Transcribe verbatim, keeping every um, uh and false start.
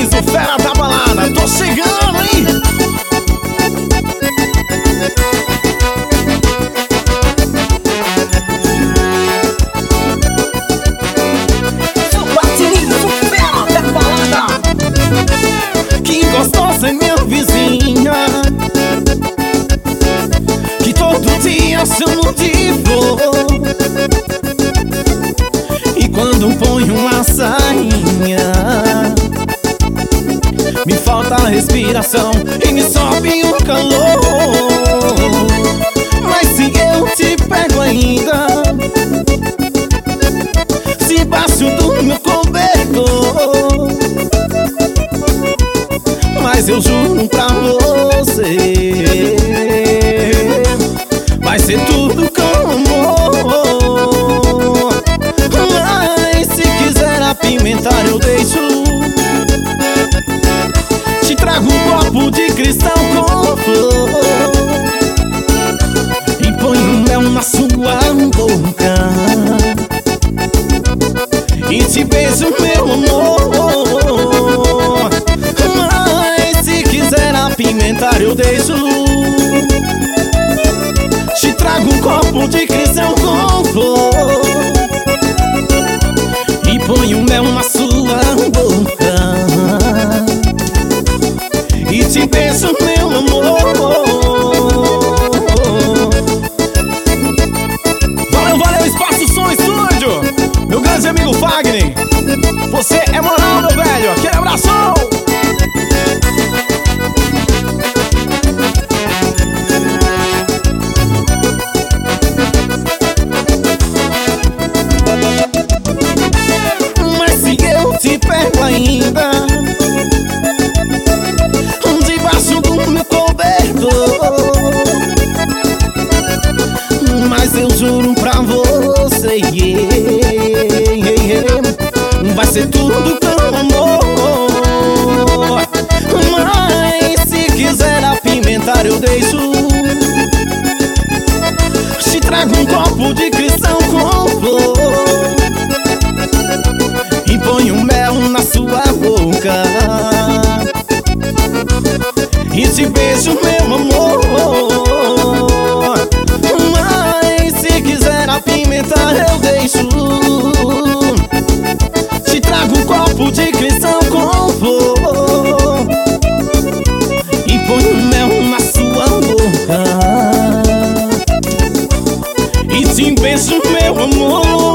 Martins, o fera da balada. Tô chegando, hein? Gostosa é minha vizinha, que todo dia chamo de flor. E quando ponho uma sainha, me falta a respiração e me sobe o calor. Mas se eu te pego ainda, debaixo do meu cobertor, mas eu juro pra você, vai ser tudo com amor. Mas se quiser apimentar eu deixo. Te trago um copo de cristal com flor e ponho mel na sua boca e te beijo, meu amor. Mas se quiser apimentar eu deixo. Te trago um copo de cristal com flor e ponho mel na sua boca e te beijo, meu amor. Valeu, valeu, Espaço Som Estúdio, meu grande amigo Fagner. Você é moral, meu velho. Aquele abração. Mas se eu te pego ainda, debaixo do meu cobertor, mas eu juro pra você, yeah, yeah, yeah, vai ser tudo com amor. Mas se quiser apimentar eu deixo. Te trago um copo de cristal com flor e ponho mel na sua boca e te beijo, meu amor. Mas se quiser apimentar eu deixo. Te trago um copo de cristal com flor e ponho mel na sua boca e te beijo, meu amor.